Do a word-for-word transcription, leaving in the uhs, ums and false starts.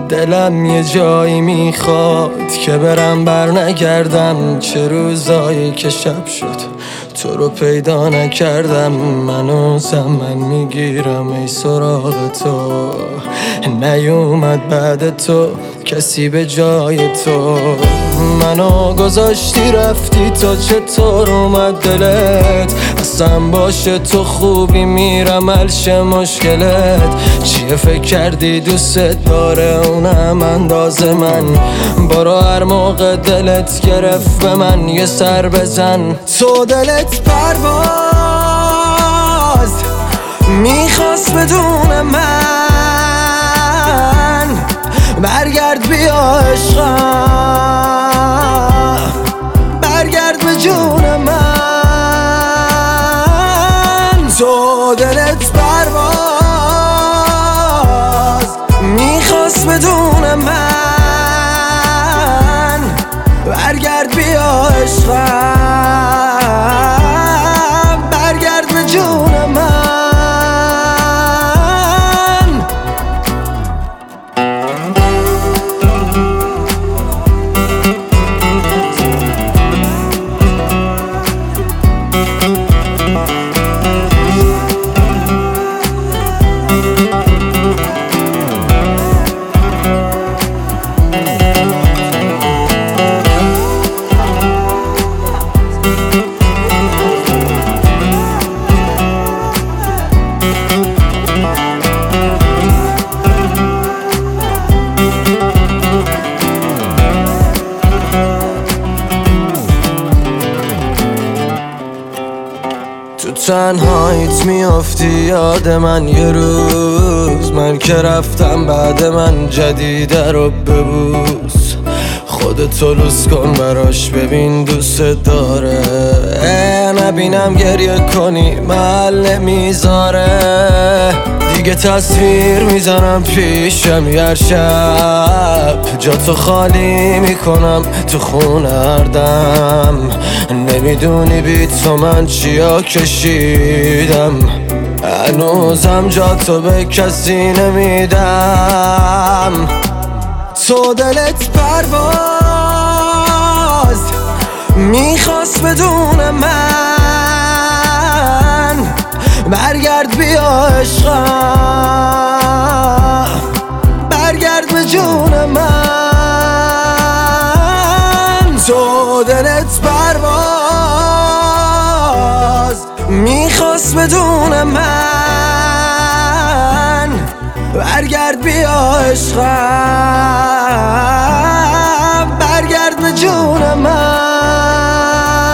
دلم یه جایی میخواد که برم بر نگردم. چه روزایی که شب شد تو رو پیدا نکردم. منو زمن میگیرم ای سراغ تو، نیومد بعد تو کسی به جای تو. منو گذاشتی رفتی تو، چطور اومد دلت؟ اصلا باشه تو خوبی میرم حلش مشکلت. چیه فکر کردی دوست داره اونم انداز من؟ برو هر موقع دلت گرفت به من یه سر بزن. تو دلت پرواز میخواست بدون من، برگرد بیا عشقم، برگرد به جون من. تو دلت پرواز میخواست بدون من، برگرد بیا عشقم، برگرد به جون من. تو تنهاییت میافتی یاد من یه روز، من که رفتم بعد من جدیده رو ببوس. خودتو لوس کن براش ببین دوست داره، نبینم گریه کنی محل نمیذاره. دیگه تصویر میزنم پیشم هر شب، جاتو خالی میکنم تو خونه هر دم. نمیدونی بی تو من چیا کشیدم، هنوزم جاتو به کسی نمیدم. تو دلت پرواز میخواست بدون من، برگرد بیا عشقم، برگرد به جون من. تو دلت پرواز میخواست بدون من، برگرد بیا عشقم، برگرد به جون من.